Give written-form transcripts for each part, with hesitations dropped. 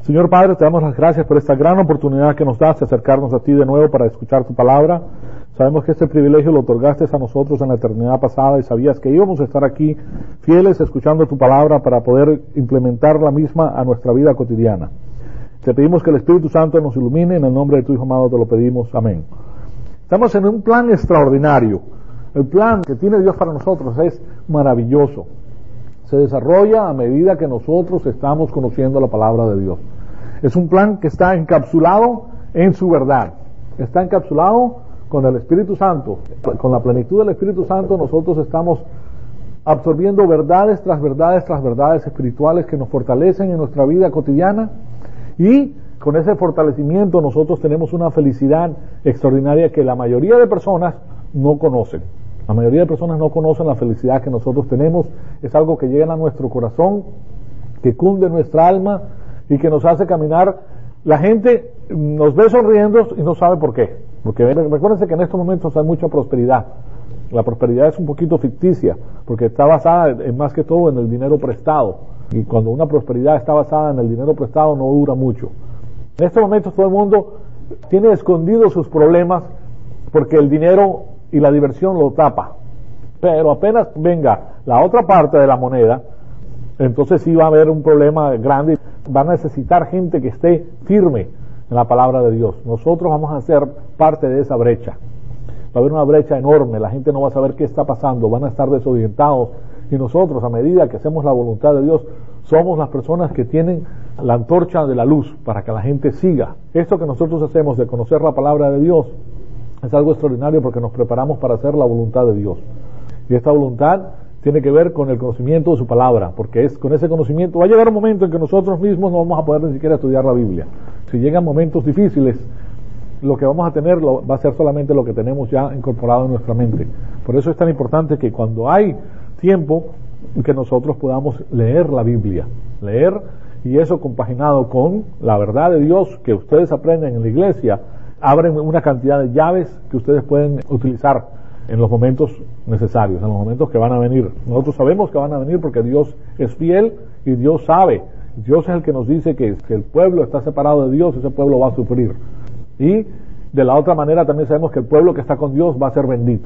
Señor Padre, te damos las gracias por esta gran oportunidad que nos das de acercarnos a ti de nuevo para escuchar tu palabra. Sabemos que este privilegio lo otorgaste a nosotros en la eternidad pasada y sabías que íbamos a estar aquí fieles escuchando tu palabra para poder implementar la misma a nuestra vida cotidiana. Te pedimos que el Espíritu Santo nos ilumine, en el nombre de tu Hijo amado te lo pedimos, amén. Estamos en un plan extraordinario. El plan que tiene Dios para nosotros es maravilloso. Se desarrolla a medida que nosotros estamos conociendo la palabra de Dios. Es un plan que está encapsulado en su verdad. Está encapsulado con el Espíritu Santo. Con la plenitud del Espíritu Santo nosotros estamos absorbiendo verdades tras verdades tras verdades espirituales que nos fortalecen en nuestra vida cotidiana, y con ese fortalecimiento nosotros tenemos una felicidad extraordinaria que la mayoría de personas no conocen. La mayoría de personas no conocen la felicidad que nosotros tenemos. Es algo que llega a nuestro corazón, que cunde nuestra alma y que nos hace caminar. La gente nos ve sonriendo y no sabe por qué. Porque recuérdense que en estos momentos hay mucha prosperidad. La prosperidad es un poquito ficticia, porque está basada en más que todo en el dinero prestado. Y cuando una prosperidad está basada en el dinero prestado no dura mucho. En estos momentos todo el mundo tiene escondidos sus problemas porque el dinero y la diversión lo tapa. Pero apenas venga la otra parte de la moneda, entonces sí va a haber un problema grande. Van a necesitar gente que esté firme en la palabra de Dios. Nosotros vamos a ser parte de esa brecha. Va a haber una brecha enorme, la gente no va a saber qué está pasando, van a estar desorientados, y nosotros, a medida que hacemos la voluntad de Dios, somos las personas que tienen la antorcha de la luz para que la gente siga. Esto que nosotros hacemos de conocer la palabra de Dios es algo extraordinario, porque nos preparamos para hacer la voluntad de Dios. Y esta voluntad tiene que ver con el conocimiento de su palabra, porque es con ese conocimiento va a llegar un momento en que nosotros mismos no vamos a poder ni siquiera estudiar la Biblia. Si llegan momentos difíciles, lo que vamos a tener va a ser solamente lo que tenemos ya incorporado en nuestra mente. Por eso es tan importante que cuando hay tiempo, que nosotros podamos leer la Biblia, leer, y eso compaginado con la verdad de Dios que ustedes aprenden en la iglesia, abren una cantidad de llaves que ustedes pueden utilizar en los momentos necesarios, en los momentos que van a venir. Nosotros sabemos que van a venir porque Dios es fiel y Dios sabe. Dios es el que nos dice que si el pueblo está separado de Dios, ese pueblo va a sufrir. Y de la otra manera también sabemos que el pueblo que está con Dios va a ser bendito.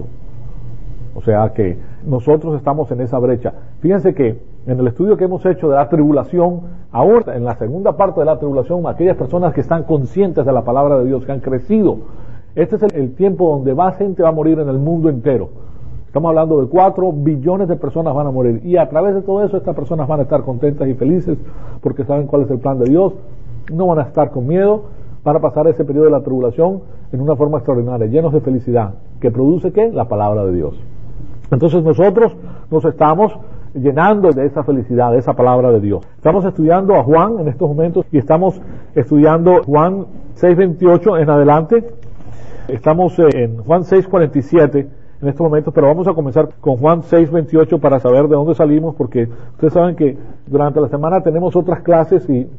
O sea que nosotros estamos en esa brecha. Fíjense que en el estudio que hemos hecho de la tribulación, ahora en la segunda parte de la tribulación, aquellas personas que están conscientes de la palabra de Dios, que han crecido, este es el tiempo donde más gente va a morir en el mundo entero. Estamos hablando de 4 billones de personas van a morir, y a través de todo eso estas personas van a estar contentas y felices porque saben cuál es el plan de Dios, no van a estar con miedo, van a pasar ese periodo de la tribulación en una forma extraordinaria, llenos de felicidad, que produce ¿qué? La palabra de Dios. Entonces nosotros nos estamos llenando de esa felicidad, de esa palabra de Dios. Estamos estudiando a Juan en estos momentos, y estamos estudiando Juan 6:28 en adelante. Estamos en Juan 6:47 en estos momentos, pero vamos a comenzar con Juan 6:28 para saber de dónde salimos, porque ustedes saben que durante la semana tenemos otras clases y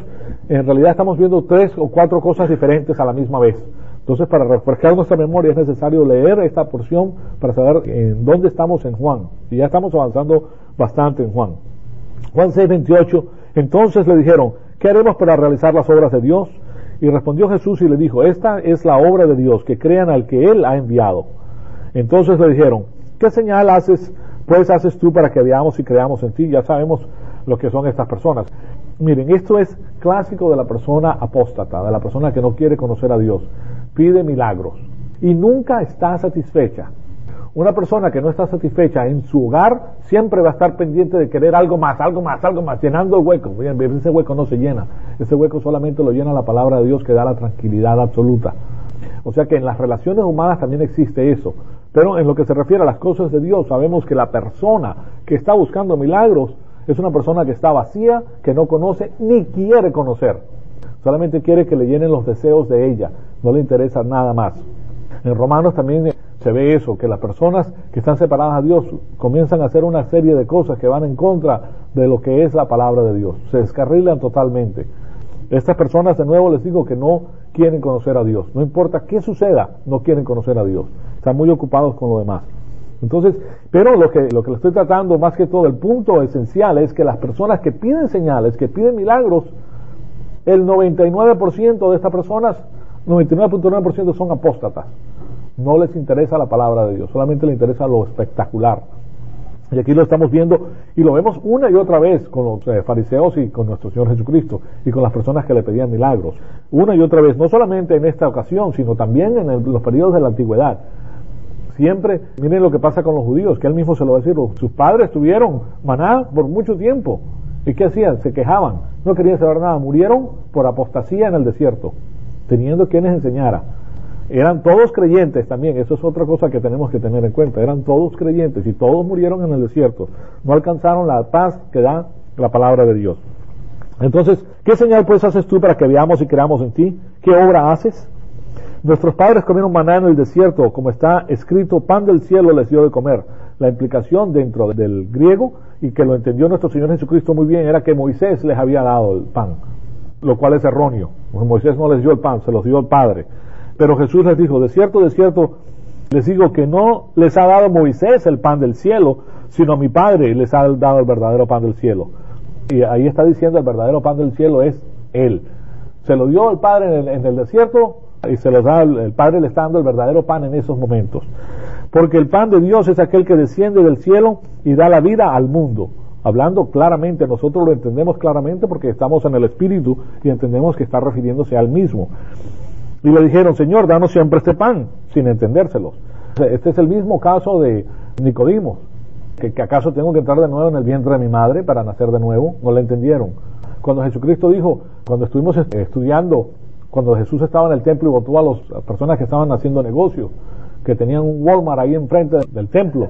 en realidad estamos viendo 3 o 4 cosas diferentes a la misma vez. Entonces, para refrescar nuestra memoria es necesario leer esta porción para saber en dónde estamos en Juan. Y ya estamos avanzando bastante en Juan. Juan 6:28, entonces le dijeron, ¿qué haremos para realizar las obras de Dios? Y respondió Jesús y le dijo, esta es la obra de Dios, que crean al que Él ha enviado. Entonces le dijeron, ¿qué señal haces tú para que veamos y creamos en ti? Ya sabemos lo que son estas personas. Miren, esto es clásico de la persona apóstata, de la persona que no quiere conocer a Dios. Pide milagros y nunca está satisfecha. Una persona que no está satisfecha en su hogar siempre va a estar pendiente de querer algo más, llenando el hueco. Bien, ese hueco no se llena, ese hueco solamente lo llena la palabra de Dios, que da la tranquilidad absoluta. O sea que en las relaciones humanas también existe eso, pero en lo que se refiere a las cosas de Dios, sabemos que la persona que está buscando milagros es una persona que está vacía, que no conoce ni quiere conocer. Solamente quiere que le llenen los deseos de ella, no le interesa nada más. En Romanos también se ve eso, que las personas que están separadas a Dios comienzan a hacer una serie de cosas que van en contra de lo que es la palabra de Dios, se descarrilan totalmente. Estas personas, de nuevo les digo, que no quieren conocer a Dios, no importa qué suceda, no quieren conocer a Dios, están muy ocupados con lo demás. Entonces, pero lo que le estoy tratando más que todo, el punto esencial es que las personas que piden señales, que piden milagros, el 99% de estas personas, 99.9% son apóstatas. No les interesa la palabra de Dios, solamente les interesa lo espectacular. Y aquí lo estamos viendo y lo vemos una y otra vez con los fariseos y con nuestro Señor Jesucristo y con las personas que le pedían milagros. Una y otra vez, no solamente en esta ocasión, sino también en los periodos de la antigüedad. Siempre, miren lo que pasa con los judíos, que él mismo se lo va a decir, sus padres tuvieron maná por mucho tiempo. ¿Y qué hacían? Se quejaban, no querían saber nada, murieron por apostasía en el desierto, teniendo quienes enseñara. Eran todos creyentes también, eso es otra cosa que tenemos que tener en cuenta, eran todos creyentes y todos murieron en el desierto, no alcanzaron la paz que da la palabra de Dios. Entonces, ¿qué señal pues haces tú para que veamos y creamos en ti? ¿Qué obra haces? Nuestros padres comieron maná en el desierto, como está escrito, pan del cielo les dio de comer. La implicación dentro del griego, y que lo entendió nuestro Señor Jesucristo muy bien, era que Moisés les había dado el pan, lo cual es erróneo. Moisés no les dio el pan, se los dio el Padre. Pero Jesús les dijo, de cierto, les digo que no les ha dado Moisés el pan del cielo, sino mi Padre les ha dado el verdadero pan del cielo. Y ahí está diciendo, el verdadero pan del cielo es Él. Se lo dio el Padre en el desierto, y se los da, el Padre le está dando el verdadero pan en esos momentos. Porque el pan de Dios es aquel que desciende del cielo y da la vida al mundo. Hablando claramente, nosotros lo entendemos claramente porque estamos en el Espíritu y entendemos que está refiriéndose al mismo. Y le dijeron, Señor, danos siempre este pan, sin entendérselos. Este es el mismo caso de Nicodimo, que acaso tengo que entrar de nuevo en el vientre de mi madre para nacer de nuevo. No le entendieron. Cuando Jesucristo dijo, cuando estuvimos estudiando, cuando Jesús estaba en el templo y votó a las personas que estaban haciendo negocio, que tenían un Walmart ahí enfrente del templo.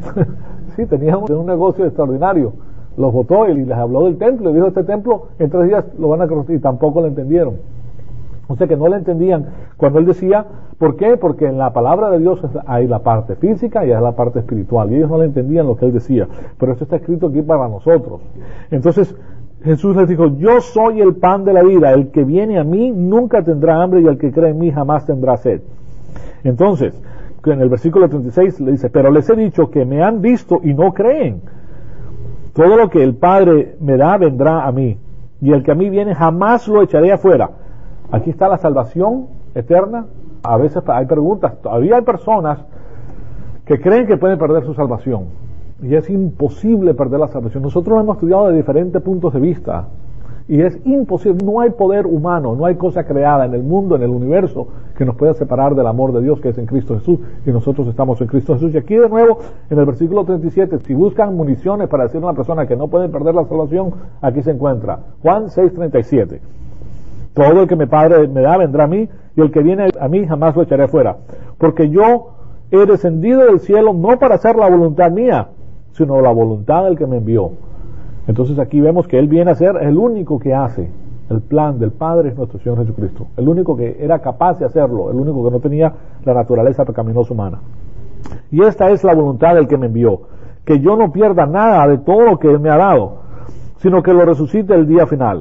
Sí, tenían un negocio extraordinario. Los votó y les habló del templo y dijo, este templo en 3 días lo van a construir, y tampoco lo entendieron. O sea que no le entendían cuando él decía, ¿por qué? Porque en la palabra de Dios hay la parte física y hay la parte espiritual, y ellos no le entendían lo que él decía, pero esto está escrito aquí para nosotros. Entonces Jesús les dijo, yo soy el pan de la vida, el que viene a mí nunca tendrá hambre y el que cree en mí jamás tendrá sed. Entonces, en el versículo 36 le dice, pero les he dicho que me han visto y no creen. Todo lo que el Padre me da vendrá a mí, y el que a mí viene jamás lo echaré afuera. Aquí está la salvación eterna. A veces hay preguntas, todavía hay personas que creen que pueden perder su salvación, y es imposible perder la salvación. Nosotros lo hemos estudiado de diferentes puntos de vista, y es imposible, no hay poder humano, no hay cosa creada en el mundo, en el universo, que nos pueda separar del amor de Dios que es en Cristo Jesús, y nosotros estamos en Cristo Jesús. Y aquí de nuevo, en el versículo 37, si buscan municiones para decirle a una persona que no puede perder la salvación, aquí se encuentra Juan 6:37. Todo el que mi Padre me da vendrá a mí, y el que viene a mí jamás lo echaré fuera. Porque yo he descendido del cielo no para hacer la voluntad mía, sino la voluntad del que me envió. Entonces aquí vemos que Él viene a ser el único que hace el plan del Padre, es nuestro Señor Jesucristo. El único que era capaz de hacerlo, el único que no tenía la naturaleza pecaminosa humana. Y esta es la voluntad del que me envió, que yo no pierda nada de todo lo que Él me ha dado, sino que lo resucite el día final.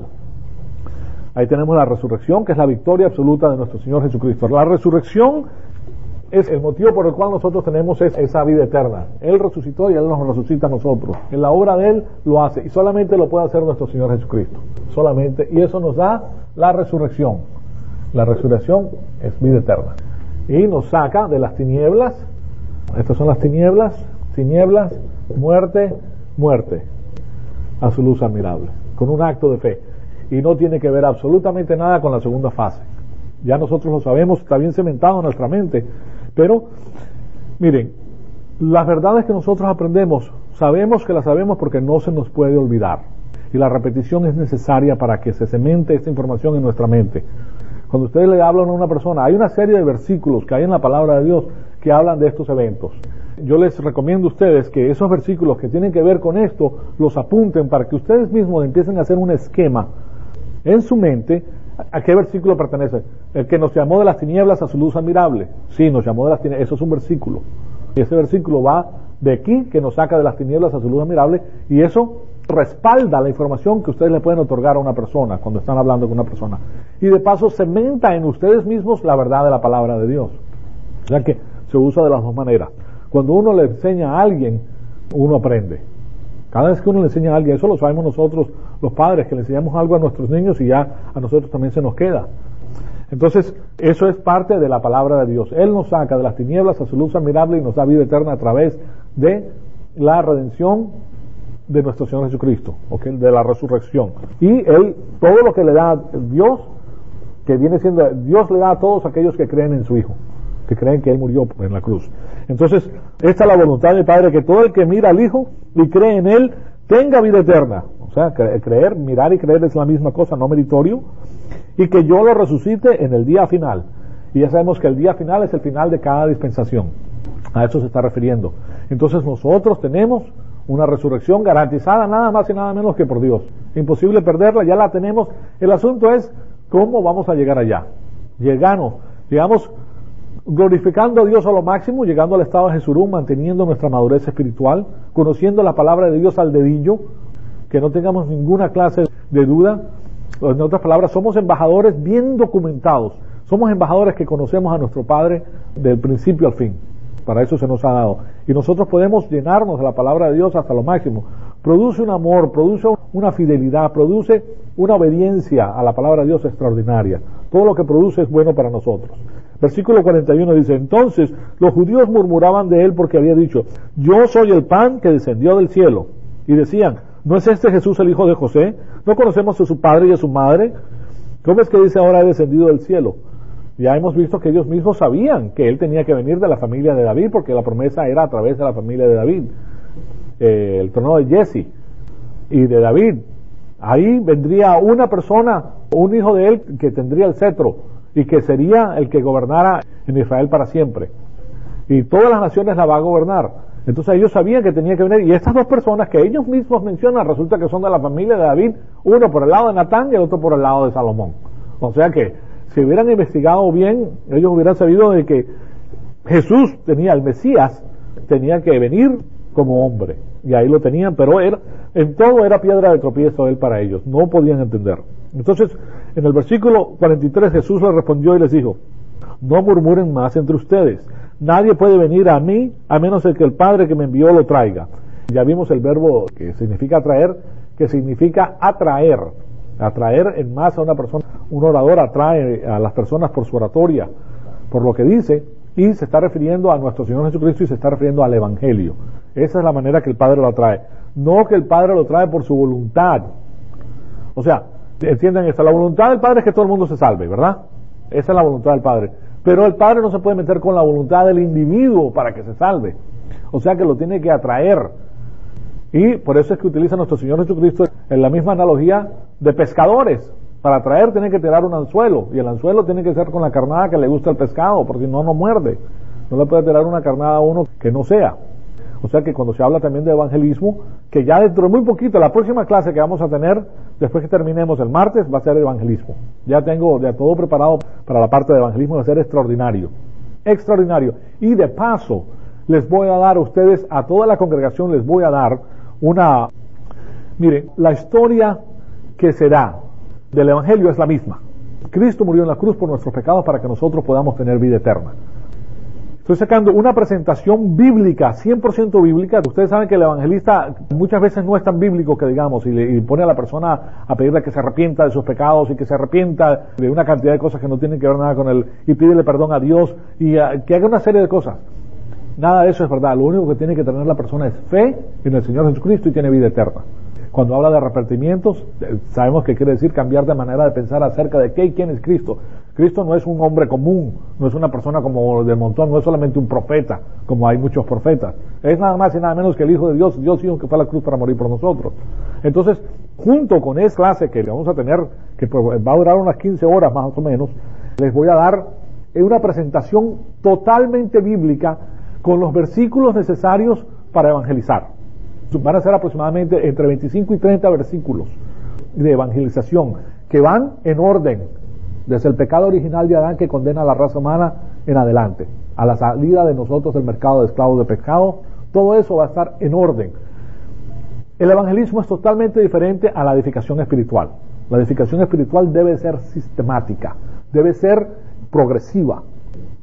Ahí tenemos la resurrección, que es la victoria absoluta de nuestro Señor Jesucristo. La resurrección es el motivo por el cual nosotros tenemos esa vida eterna. Él resucitó y Él nos resucita a nosotros. En la obra de Él lo hace, y solamente lo puede hacer nuestro Señor Jesucristo. Solamente, y eso nos da la resurrección. La resurrección es vida eterna. Y nos saca de las tinieblas. Estas son las tinieblas, muerte, a su luz admirable. Con un acto de fe. Y no tiene que ver absolutamente nada con la segunda fase. Ya nosotros lo sabemos, está bien cementado en nuestra mente. Pero, miren, las verdades que nosotros aprendemos, sabemos que las sabemos porque no se nos puede olvidar. Y la repetición es necesaria para que se cemente esta información en nuestra mente. Cuando ustedes le hablan a una persona, hay una serie de versículos que hay en la palabra de Dios que hablan de estos eventos. Yo les recomiendo a ustedes que esos versículos que tienen que ver con esto, los apunten para que ustedes mismos empiecen a hacer un esquema en su mente. ¿A qué versículo pertenece? El que nos llamó de las tinieblas a su luz admirable. Sí, nos llamó de las tinieblas, eso es un versículo. Y ese versículo va de aquí, que nos saca de las tinieblas a su luz admirable, y eso respalda la información que ustedes le pueden otorgar a una persona cuando están hablando con una persona. Y de paso cementa en ustedes mismos la verdad de la palabra de Dios. O sea que se usa de las dos maneras. Cuando uno le enseña a alguien, uno aprende. Cada vez que uno le enseña a alguien, eso lo sabemos nosotros, los padres, que le enseñamos algo a nuestros niños y ya a nosotros también se nos queda. Entonces, eso es parte de la palabra de Dios. Él nos saca de las tinieblas a su luz admirable y nos da vida eterna a través de la redención de nuestro Señor Jesucristo, ¿okay? De la resurrección. Y Él, todo lo que le da Dios, que viene siendo, Dios le da a todos aquellos que creen en su Hijo, que creen que Él murió en la cruz. Entonces, esta es la voluntad del Padre, que todo el que mira al Hijo y cree en Él, tenga vida eterna. O sea, creer, mirar y creer es la misma cosa, no meritorio, y que yo lo resucite en el día final. Y ya sabemos que el día final es el final de cada dispensación. A eso se está refiriendo. Entonces nosotros tenemos una resurrección garantizada nada más y nada menos que por Dios. Imposible perderla, ya la tenemos. El asunto es cómo vamos a llegar allá. Llegamos glorificando a Dios a lo máximo, llegando al estado de Jesurum, manteniendo nuestra madurez espiritual, conociendo la palabra de Dios al dedillo, que no tengamos ninguna clase de duda. En otras palabras, somos embajadores bien documentados. Somos embajadores que conocemos a nuestro Padre del principio al fin. Para eso se nos ha dado. Y nosotros podemos llenarnos de la palabra de Dios hasta lo máximo. Produce un amor, produce una fidelidad, produce una obediencia a la palabra de Dios extraordinaria. Todo lo que produce es bueno para nosotros. Versículo 41 dice: entonces los judíos murmuraban de él porque había dicho: yo soy el pan que descendió del cielo. Y decían: ¿no es este Jesús el hijo de José? ¿No conocemos a su padre y a su madre? ¿Cómo es que dice ahora he descendido del cielo? Ya hemos visto que ellos mismos sabían que él tenía que venir de la familia de David, porque la promesa era a través de la familia de David, el trono de Jesse y de David. Ahí vendría una persona, un hijo de él, que tendría el cetro y que sería el que gobernara en Israel para siempre. Y todas las naciones la va a gobernar. Entonces ellos sabían que tenía que venir. Y estas dos personas que ellos mismos mencionan, resulta que son de la familia de David, uno por el lado de Natán y el otro por el lado de Salomón. O sea que si hubieran investigado bien, ellos hubieran sabido de que Jesús el Mesías tenía que venir como hombre. Y ahí lo tenían, pero en todo era piedra de tropiezo él para ellos. No podían entender. Entonces, en el versículo 43 Jesús les respondió y les dijo: no murmuren más entre ustedes. Nadie puede venir a mí a menos que el Padre que me envió lo traiga. Ya vimos el verbo que significa traer, que significa atraer. Atraer en masa a una persona. Un orador atrae a las personas por su oratoria, por lo que dice, y se está refiriendo a nuestro Señor Jesucristo y se está refiriendo al Evangelio. Esa es la manera que el Padre lo atrae. No que el Padre lo trae por su voluntad. O sea, entiendan esto, la voluntad del Padre es que todo el mundo se salve, ¿verdad? Esa es la voluntad del Padre. Pero el Padre no se puede meter con la voluntad del individuo para que se salve. O sea que lo tiene que atraer. Y por eso es que utiliza nuestro Señor Jesucristo en la misma analogía de pescadores. Para atraer tiene que tirar un anzuelo, y el anzuelo tiene que ser con la carnada que le gusta el pescado, porque si no, no muerde. No le puede tirar una carnada a uno que no sea. O sea que cuando se habla también de evangelismo, que ya dentro de muy poquito, la próxima clase que vamos a tener, después que terminemos el martes, va a ser evangelismo. Ya tengo todo preparado para la parte de evangelismo, va a ser extraordinario. Extraordinario. Y de paso, les voy a dar a ustedes, a toda la congregación, les voy a dar miren, la historia que se da del Evangelio es la misma. Cristo murió en la cruz por nuestros pecados para que nosotros podamos tener vida eterna. Estoy sacando una presentación bíblica, 100% bíblica. Ustedes saben que el evangelista muchas veces no es tan bíblico que digamos, y pone a la persona a pedirle que se arrepienta de sus pecados y que se arrepienta de una cantidad de cosas que no tienen que ver nada con él, y pídele perdón a Dios y que haga una serie de cosas. Nada de eso es verdad. Lo único que tiene que tener la persona es fe en el Señor Jesucristo y tiene vida eterna. Cuando habla de arrepentimientos, sabemos que quiere decir cambiar de manera de pensar acerca de qué y quién es Cristo. Cristo no es un hombre común, no es una persona como del montón, no es solamente un profeta, como hay muchos profetas. Es nada más y nada menos que el Hijo de Dios, Dios Hijo que fue a la cruz para morir por nosotros. Entonces, junto con esa clase que vamos a tener, que va a durar unas 15 horas más o menos, les voy a dar una presentación totalmente bíblica con los versículos necesarios para evangelizar. Van a ser aproximadamente entre 25 y 30 versículos de evangelización que van en orden desde el pecado original de Adán que condena a la raza humana en adelante, a la salida de nosotros del mercado de esclavos de pecado. Todo eso va a estar en orden. El evangelismo es totalmente diferente a la edificación espiritual. La edificación espiritual debe ser sistemática, debe ser progresiva.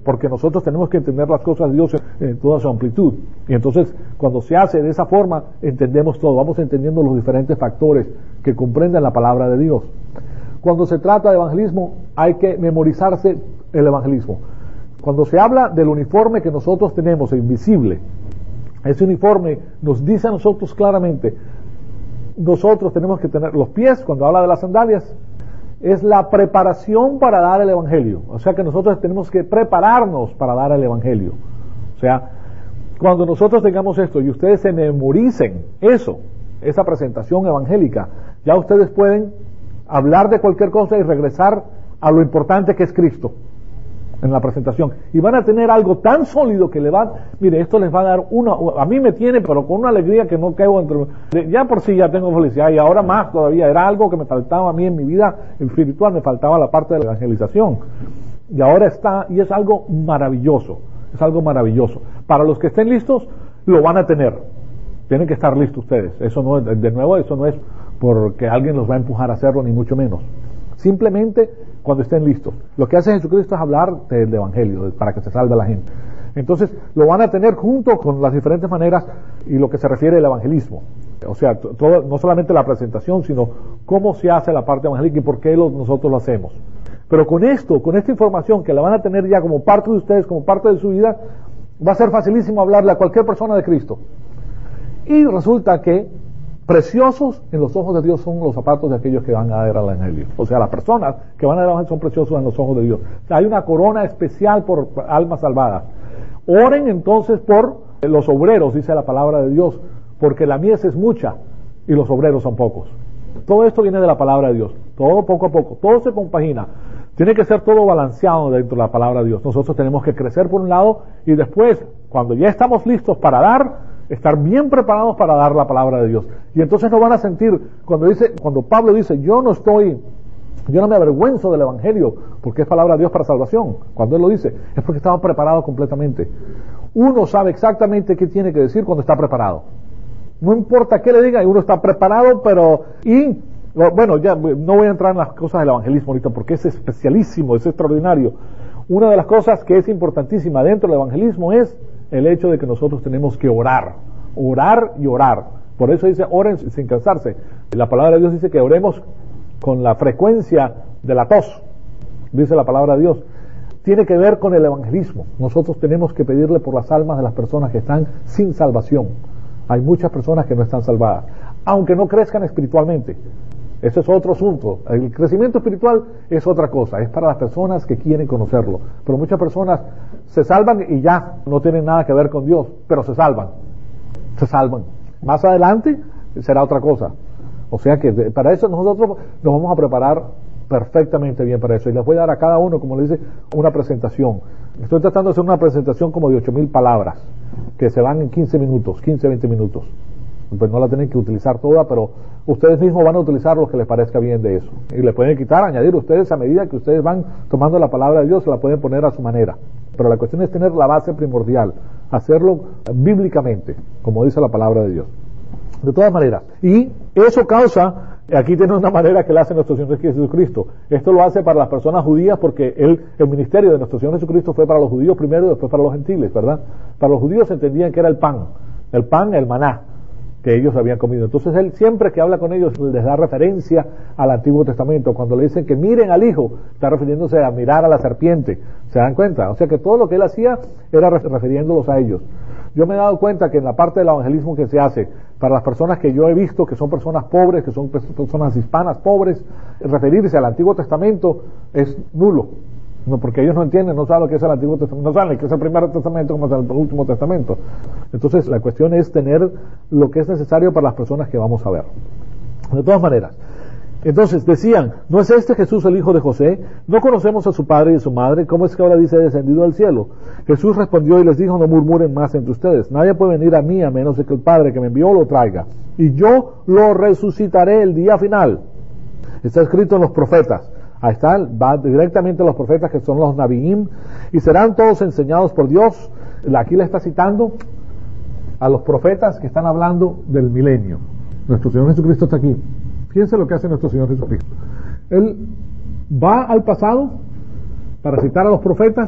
porque nosotros tenemos que entender las cosas de Dios en toda su amplitud. Y entonces, cuando se hace de esa forma, entendemos todo, vamos entendiendo los diferentes factores que comprenden la palabra de Dios. Cuando se trata de evangelismo, hay que memorizarse el evangelismo. Cuando se habla del uniforme que nosotros tenemos, el invisible, ese uniforme nos dice a nosotros claramente, nosotros tenemos que tener los pies, cuando habla de las sandalias, es la preparación para dar el evangelio. O sea que nosotros tenemos que prepararnos para dar el evangelio. O sea, cuando nosotros tengamos esto y ustedes se memoricen eso, esa presentación evangélica, ya ustedes pueden hablar de cualquier cosa y regresar a lo importante que es Cristo en la presentación, y van a tener algo tan sólido que mire, esto les va a dar a mí me tiene, pero con una alegría que no caigo ya por sí ya tengo felicidad, y ahora más todavía, era algo que me faltaba a mí en mi vida espiritual, me faltaba la parte de la evangelización, y ahora está, y es algo maravilloso, para los que estén listos, lo van a tener, tienen que estar listos ustedes, eso no es, de nuevo, eso no es porque alguien los va a empujar a hacerlo, ni mucho menos, simplemente cuando estén listos. Lo que hace Jesucristo es hablar del evangelio, para que se salve la gente. Entonces, lo van a tener junto con las diferentes maneras y lo que se refiere al evangelismo. O sea, todo, no solamente la presentación, sino cómo se hace la parte evangélica y por qué nosotros lo hacemos. Pero con esta información que la van a tener ya como parte de ustedes, como parte de su vida, va a ser facilísimo hablarle a cualquier persona de Cristo. Y resulta que preciosos en los ojos de Dios son los zapatos de aquellos que van a dar al evangelio. O sea, las personas que van a dar al evangelio son preciosos en los ojos de Dios. O sea, hay una corona especial por almas salvadas. Oren entonces por los obreros, dice la palabra de Dios, porque la mies es mucha y los obreros son pocos. Todo esto viene de la palabra de Dios. Todo poco a poco, todo se compagina. Tiene que ser todo balanceado dentro de la palabra de Dios. Nosotros tenemos que crecer por un lado y después, cuando ya estamos listos para dar, estar bien preparados para dar la palabra de Dios. Y entonces no van a sentir, cuando Pablo dice, yo no me avergüenzo del evangelio, porque es palabra de Dios para salvación. Cuando él lo dice, es porque estaba preparado completamente. Uno sabe exactamente qué tiene que decir cuando está preparado. No importa qué le diga, uno está preparado, bueno, ya no voy a entrar en las cosas del evangelismo ahorita, porque es especialísimo, es extraordinario. Una de las cosas que es importantísima dentro del evangelismo es el hecho de que nosotros tenemos que orar y orar. Por eso dice, oren sin cansarse. La palabra de Dios dice que oremos con la frecuencia de la tos, dice la palabra de Dios. Tiene que ver con el evangelismo. Nosotros tenemos que pedirle por las almas de las personas que están sin salvación. Hay muchas personas que no están salvadas, aunque no crezcan espiritualmente. Ese es otro asunto. El crecimiento espiritual es otra cosa, es para las personas que quieren conocerlo. Pero muchas personas se salvan y ya no tienen nada que ver con Dios, pero se salvan. Más adelante será otra cosa. O sea que para eso nosotros nos vamos a preparar perfectamente bien para eso. Y les voy a dar a cada uno, como le dice, una presentación. Estoy tratando de hacer una presentación como de 8,000 palabras, que se van en 15 minutos, 15, 20 minutos. Pues no la tienen que utilizar toda, pero ustedes mismos van a utilizar lo que les parezca bien de eso. Y le pueden quitar, añadir ustedes a medida que ustedes van tomando la palabra de Dios, se la pueden poner a su manera. Pero la cuestión es tener la base primordial, hacerlo bíblicamente, como dice la palabra de Dios. De todas maneras, y eso causa, aquí tiene una manera que le hace nuestro Señor Jesucristo. Esto lo hace para las personas judías porque el ministerio de nuestro Señor Jesucristo fue para los judíos primero y después para los gentiles, ¿verdad? Para los judíos entendían que era el pan, el maná que ellos habían comido. Entonces él siempre que habla con ellos les da referencia al Antiguo Testamento. Cuando le dicen que miren al Hijo, está refiriéndose a mirar a la serpiente. ¿Se dan cuenta? O sea que todo lo que él hacía era refiriéndolos a ellos. Yo me he dado cuenta que en la parte del evangelismo que se hace para las personas que yo he visto que son personas pobres, que son personas hispanas pobres, referirse al Antiguo Testamento es nulo. No, porque ellos no entienden, no saben lo que es el Antiguo Testamento, no saben qué es el Primer Testamento como es el Último Testamento. Entonces la cuestión es tener lo que es necesario para las personas que vamos a ver. De todas maneras, entonces decían, ¿no es este Jesús el hijo de José? ¿No conocemos a su padre y a su madre? ¿Cómo es que ahora dice descendido del cielo? Jesús respondió y les dijo, no murmuren más entre ustedes. Nadie puede venir a mí a menos de que el Padre que me envió lo traiga. Y yo lo resucitaré el día final. Está escrito en los profetas. Ahí está, va directamente a los profetas que son los Nabiim, y serán todos enseñados por Dios. Aquí le está citando a los profetas que están hablando del milenio. Nuestro Señor Jesucristo está aquí. Fíjense lo que hace nuestro Señor Jesucristo. Él va al pasado para citar a los profetas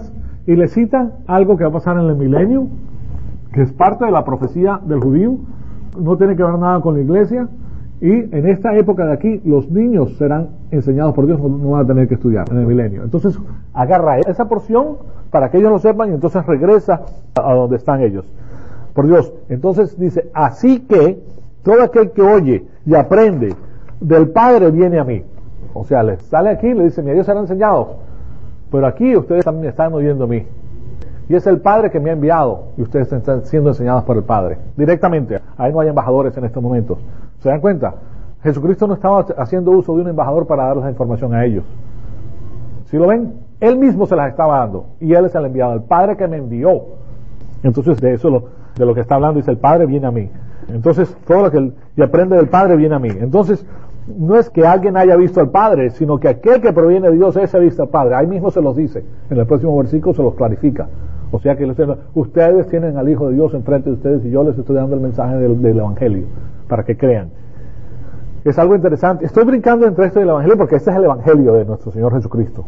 Y le cita algo que va a pasar en el milenio, que es parte de la profecía del judío, no tiene que ver nada con la iglesia, y en esta época de aquí los niños serán enseñados por Dios, no van a tener que estudiar en el milenio. Entonces agarra esa porción para que ellos lo sepan y entonces regresa a donde están ellos. Por Dios. Entonces dice, así que todo aquel que oye y aprende del Padre viene a mí. O sea, le sale aquí y le dice, ellos serán enseñados, pero aquí ustedes también están oyendo a mí. Y es el Padre que me ha enviado y ustedes están siendo enseñados por el Padre directamente. Ahí no hay embajadores en estos momentos. ¿Se dan cuenta? Jesucristo no estaba haciendo uso de un embajador para darles la información a ellos. ¿Sí lo ven? Él mismo se las estaba dando y Él es el enviado, el Padre que me envió. Entonces de eso de lo que está hablando dice, el Padre viene a mí. Entonces todo lo que y aprende del Padre viene a mí. Entonces no es que alguien haya visto al Padre, sino que aquel que proviene de Dios, ese ha visto al Padre. Ahí mismo se los dice, en el próximo versículo se los clarifica. O sea que ustedes tienen al Hijo de Dios enfrente de ustedes y yo les estoy dando el mensaje del Evangelio para que crean. Es algo interesante. Estoy brincando entre esto y el Evangelio porque este es el Evangelio de nuestro Señor Jesucristo.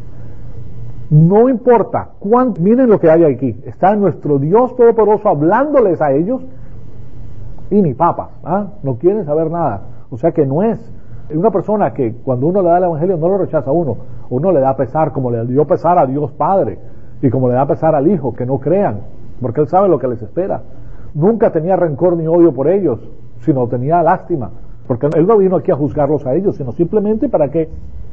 No importa cuánto, miren lo que hay aquí. Está nuestro Dios Todopoderoso hablándoles a ellos y ni papas, no quieren saber nada. O sea que no es una persona que cuando uno le da el Evangelio no lo rechaza a uno le da pesar, como le dio pesar a Dios Padre y como le da pesar al Hijo, que no crean, porque Él sabe lo que les espera. Nunca tenía rencor ni odio por ellos, sino tenía lástima, porque Él no vino aquí a juzgarlos a ellos, sino simplemente para que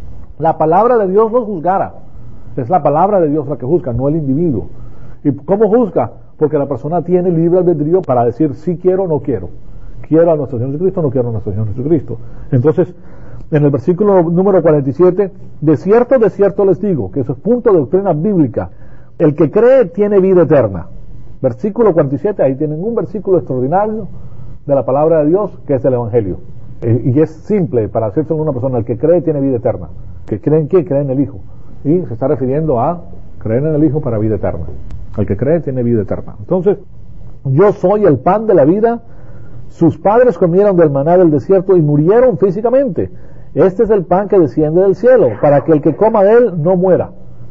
la palabra de Dios los juzgara. Es la palabra de Dios la que juzga, no el individuo. ¿Y cómo juzga? Porque la persona tiene libre albedrío para decir sí quiero o no quiero. Quiero a nuestro Señor Jesucristo, no quiero a nuestro Señor Jesucristo. Entonces, en el versículo número 47, de cierto les digo, que eso es punto de doctrina bíblica, el que cree tiene vida eterna. Versículo 47, ahí tienen un versículo extraordinario de la palabra de Dios, que es el Evangelio. Y es simple para decirse a una persona, el que cree tiene vida eterna. ¿Que cree en qué? Cree en el Hijo. Y se está refiriendo a creer en el Hijo para vida eterna. El que cree tiene vida eterna. Entonces, yo soy el pan de la vida. Sus padres comieron del maná del desierto y murieron físicamente. Este es el pan que desciende del cielo, para que el que coma de él no muera.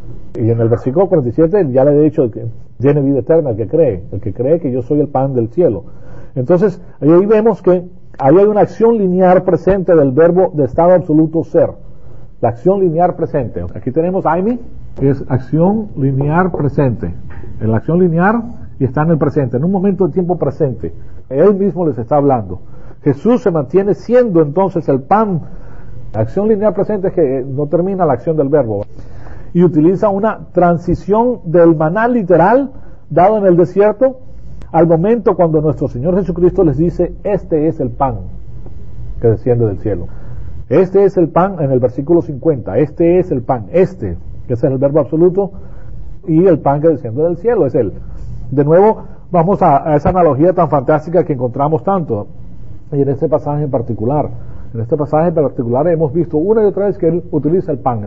Y en el versículo 47 ya le he dicho que tiene vida eterna el que cree que yo soy el pan del cielo. Entonces, ahí vemos que ahí hay una acción lineal presente del verbo de estado absoluto ser. La acción lineal presente. Aquí tenemos Aimi, que es acción lineal presente. En la acción lineal y está en el presente, en un momento de tiempo presente. Él mismo les está hablando. Jesús se mantiene siendo entonces el pan. La acción lineal presente es que no termina la acción del verbo. Y utiliza una transición del maná literal dado en el desierto al momento cuando nuestro Señor Jesucristo les dice, este es el pan que desciende del cielo. Este es el pan en el versículo 50. Este es el pan. Este, que es el verbo absoluto, y el pan que desciende del cielo es Él. De nuevo, vamos a esa analogía tan fantástica que encontramos tanto. Y en este pasaje en particular. En este pasaje en particular hemos visto una y otra vez que Él utiliza el pan.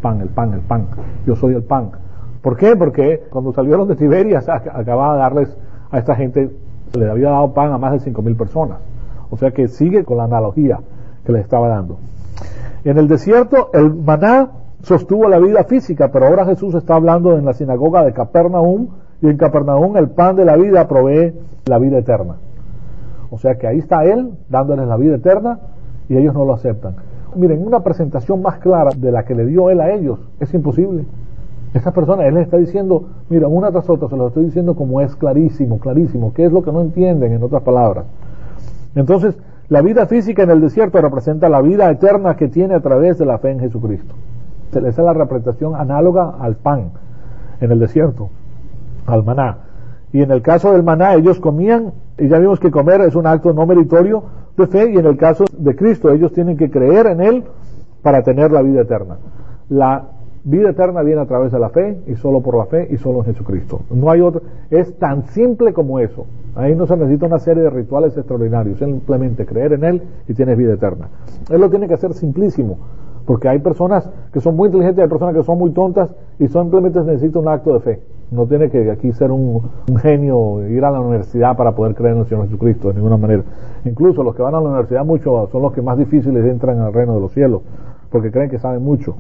Yo soy el pan. ¿Por qué? Porque cuando salieron de Tiberias acababa de darles a esta gente, le había dado pan a más de 5,000 personas. O sea que sigue con la analogía que les estaba dando. En el desierto el maná sostuvo la vida física, pero ahora Jesús está hablando en la sinagoga de Capernaum, y en Capernaum el pan de la vida provee la vida eterna. O sea que ahí está Él dándoles la vida eterna y ellos no lo aceptan. Miren, una presentación más clara de la que le dio Él a ellos es imposible. Estas personas, Él les está diciendo, mira, una tras otra, se lo estoy diciendo como es clarísimo, ¿qué es lo que no entienden? En otras palabras. Entonces, la vida física en el desierto representa la vida eterna que tiene a través de la fe en Jesucristo. Esa es la representación análoga al pan en el desierto, al maná. Y en el caso del maná ellos comían, y ya vimos que comer es un acto no meritorio de fe, y en el caso de Cristo ellos tienen que creer en Él para tener la vida eterna. La vida eterna viene a través de la fe, y solo por la fe, y solo en Jesucristo. No hay otro. Es tan simple como eso. Ahí no se necesita una serie de rituales extraordinarios. Simplemente creer en Él y tienes vida eterna. Él lo tiene que hacer simplísimo, porque hay personas que son muy inteligentes, hay personas que son muy tontas, y simplemente necesita un acto de fe. No tiene que aquí ser un genio, ir a la universidad para poder creer en el Señor Jesucristo, de ninguna manera. Incluso los que van a la universidad mucho son los que más difíciles entran al reino de los cielos, porque creen que saben mucho.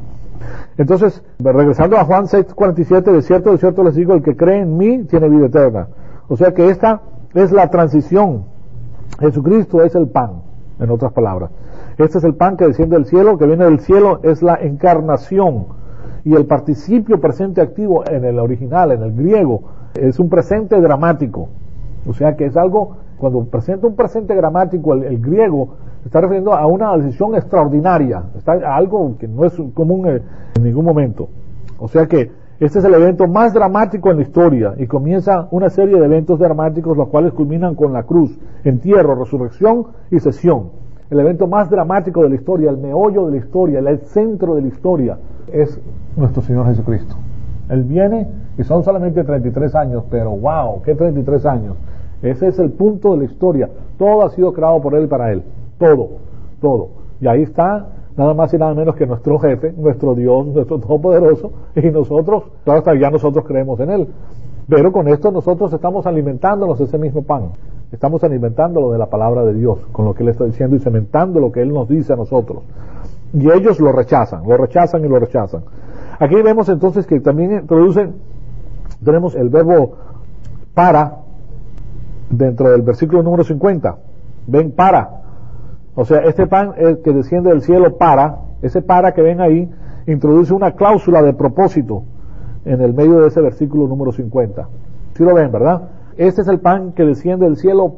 Entonces, regresando a Juan 6:47, de cierto les digo, el que cree en mí tiene vida eterna. O sea que esta es la transición. Jesucristo es el pan, en otras palabras. Este es el pan que desciende del cielo, que viene del cielo, es la encarnación. Y el participio presente activo en el original, en el griego, es un presente dramático. O sea que es algo, cuando presenta un presente gramático el griego, está refiriendo a una decisión extraordinaria, a algo que no es común en ningún momento. O sea que este es el evento más dramático en la historia y comienza una serie de eventos dramáticos los cuales culminan con la cruz, entierro, resurrección y sesión. El evento más dramático de la historia, el meollo de la historia, el centro de la historia es nuestro Señor Jesucristo. Él viene y son solamente 33 años, pero wow, ¿qué 33 años? Ese es el punto de la historia. Todo ha sido creado por Él y para Él. Todo. Y ahí está nada más y nada menos que nuestro jefe, nuestro Dios, nuestro Todopoderoso, y nosotros, claro está, ya nosotros creemos en Él. Pero con esto nosotros estamos alimentándonos de ese mismo pan. Estamos alimentándolo de la palabra de Dios, con lo que Él está diciendo y cementando lo que Él nos dice a nosotros. Y ellos lo rechazan. Aquí vemos entonces que también tenemos el verbo para, dentro del versículo número 50. Ven, para. O sea, este pan que desciende del cielo ese para que ven ahí, introduce una cláusula de propósito en el medio de ese versículo número 50. ¿Sí lo ven, verdad? Este es el pan que desciende del cielo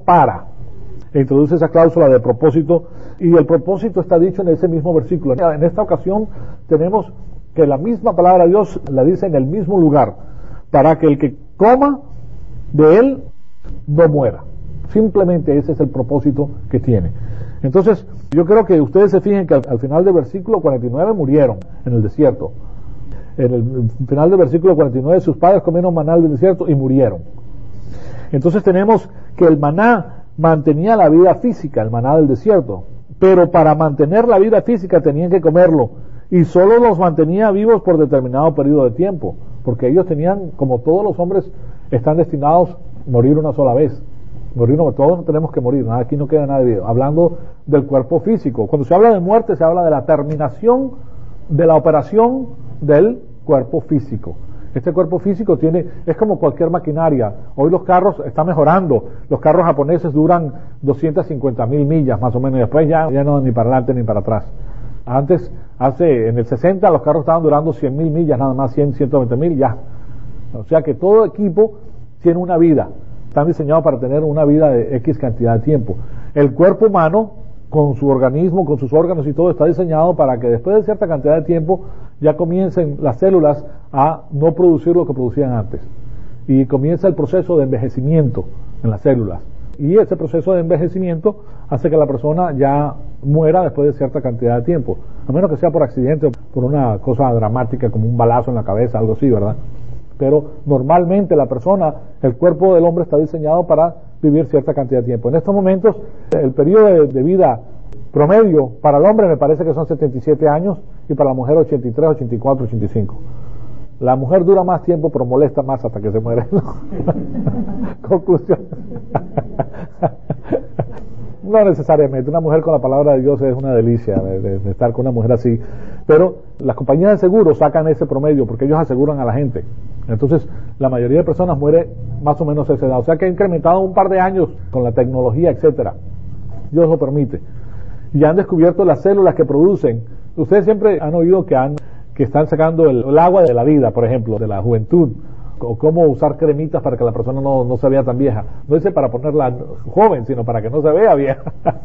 e introduce esa cláusula de propósito, y el propósito está dicho en ese mismo versículo. En esta ocasión tenemos que la misma palabra de Dios la dice en el mismo lugar, para que el que coma de él no muera. Simplemente ese es el propósito que tiene. Entonces, yo creo que ustedes se fijen que al final del versículo 49 murieron en el desierto. En el final del versículo 49, sus padres comieron maná del desierto y murieron. Entonces tenemos que el maná mantenía la vida física, el maná del desierto, pero para mantener la vida física tenían que comerlo, y solo los mantenía vivos por determinado periodo de tiempo, porque ellos tenían, como todos los hombres, están destinados a morir una sola vez. Todos tenemos que morir, aquí no queda nadie vivo. Hablando del cuerpo físico, cuando se habla de muerte se habla de la terminación de la operación del cuerpo físico. Este cuerpo físico es como cualquier maquinaria. Hoy los carros están mejorando. Los carros japoneses duran 250,000 millas más o menos, y después ya no ni para adelante ni para atrás. Antes, en el 60 los carros estaban durando 100,000 millas, nada más 120,000 ya. O sea que todo equipo tiene una vida. Están diseñados para tener una vida de X cantidad de tiempo. El cuerpo humano, con su organismo, con sus órganos y todo, está diseñado para que después de cierta cantidad de tiempo ya comiencen las células a no producir lo que producían antes. Y comienza el proceso de envejecimiento en las células. Y ese proceso de envejecimiento hace que la persona ya muera después de cierta cantidad de tiempo. A menos que sea por accidente o por una cosa dramática como un balazo en la cabeza, algo así, ¿verdad? Pero normalmente el cuerpo del hombre está diseñado para vivir cierta cantidad de tiempo. En estos momentos, el periodo de vida promedio para el hombre me parece que son 77 años y para la mujer 83, 84, 85. La mujer dura más tiempo pero molesta más hasta que se muere. Conclusión. No necesariamente, una mujer con la palabra de Dios es una delicia de estar con una mujer así, pero las compañías de seguros sacan ese promedio porque ellos aseguran a la gente. Entonces la mayoría de personas muere más o menos a esa edad, o sea que ha incrementado un par de años con la tecnología, etcétera. Dios lo permite. Y han descubierto las células que producen. Ustedes siempre han oído que están sacando el agua de la vida, por ejemplo, de la juventud, o cómo usar cremitas para que la persona no se vea tan vieja. No dice para ponerla joven, sino para que no se vea vieja.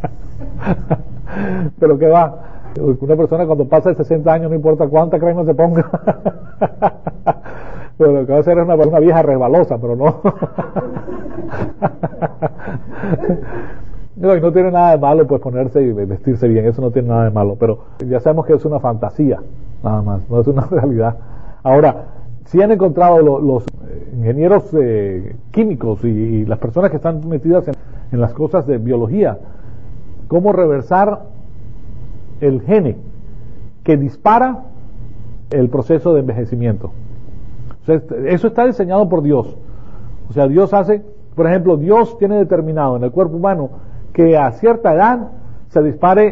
Pero que va, una persona cuando pasa de 60 años, no importa cuánta crema se ponga, pero lo que va a hacer es una vieja resbalosa, pero no. No, y no tiene nada de malo pues ponerse y vestirse bien, eso no tiene nada de malo, pero ya sabemos que es una fantasía, nada más, no es una realidad. Ahora, si han encontrado los ingenieros químicos y las personas que están metidas en las cosas de biología, cómo reversar el gene que dispara el proceso de envejecimiento. O sea, eso está diseñado por Dios. O sea, Dios hace, por ejemplo, Dios tiene determinado en el cuerpo humano que a cierta edad se dispare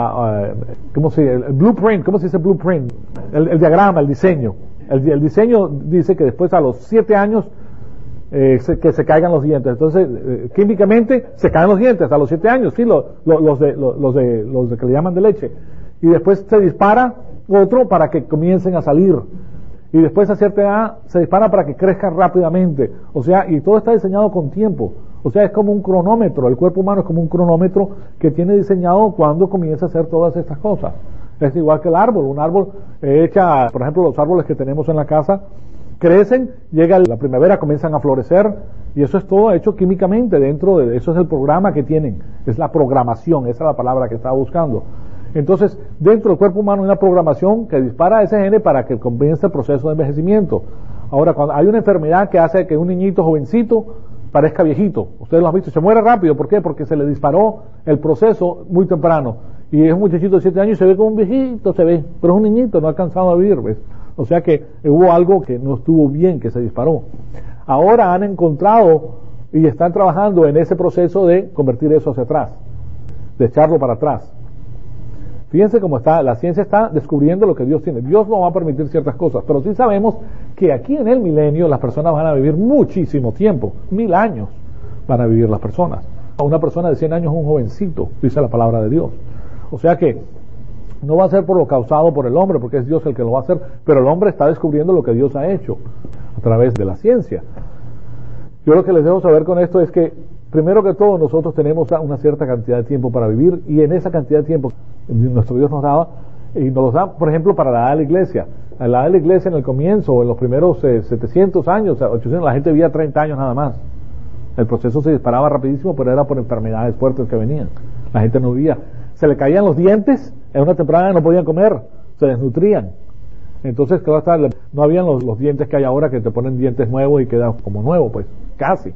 el blueprint, ¿cómo se dice blueprint? El diagrama, el diseño. El diseño dice que después a los 7 años que se caigan los dientes. Entonces, químicamente se caen los dientes a los 7 años, sí, los de que le llaman de leche. Y después se dispara otro para que comiencen a salir. Y después a cierta edad se dispara para que crezcan rápidamente. O sea, y todo está diseñado con tiempo. O sea, es como un cronómetro. El cuerpo humano es como un cronómetro que tiene diseñado cuando comienza a hacer todas estas cosas. Es igual que el árbol. Un árbol por ejemplo, los árboles que tenemos en la casa, crecen, llega la primavera, comienzan a florecer, y eso es todo hecho químicamente eso es el programa que tienen. Es la programación, esa es la palabra que estaba buscando. Entonces, dentro del cuerpo humano hay una programación que dispara ese gene para que comience el proceso de envejecimiento. Ahora, cuando hay una enfermedad que hace que un niñito jovencito parezca viejito, ustedes lo han visto, se muere rápido. ¿Por qué? Porque se le disparó el proceso muy temprano. Y es un muchachito de 7 años y se ve como un viejito, pero es un niñito, no ha alcanzado a vivir, ¿ves? O sea que hubo algo que no estuvo bien, que se disparó. Ahora han encontrado y están trabajando en ese proceso de convertir eso hacia atrás, de echarlo para atrás. Fíjense cómo la ciencia está descubriendo lo que Dios tiene. Dios no va a permitir ciertas cosas, pero sí sabemos que aquí en el milenio las personas van a vivir muchísimo tiempo, 1000 años van a vivir las personas. Una persona de 100 años es un jovencito, dice la palabra de Dios. O sea que no va a ser por lo causado por el hombre, porque es Dios el que lo va a hacer, pero el hombre está descubriendo lo que Dios ha hecho a través de la ciencia. Yo lo que les debo saber con esto es que, primero que todo, nosotros tenemos una cierta cantidad de tiempo para vivir, y en esa cantidad de tiempo nuestro Dios nos daba, y nos los da, por ejemplo, para la edad de la iglesia. A la edad de la iglesia, en el comienzo, en los primeros 700 años, 800, la gente vivía 30 años nada más. El proceso se disparaba rapidísimo, pero era por enfermedades fuertes que venían. La gente no vivía. Se le caían los dientes, en una temporada no podían comer, se desnutrían. Entonces, no habían los dientes que hay ahora, que te ponen dientes nuevos y queda como nuevo, pues, casi.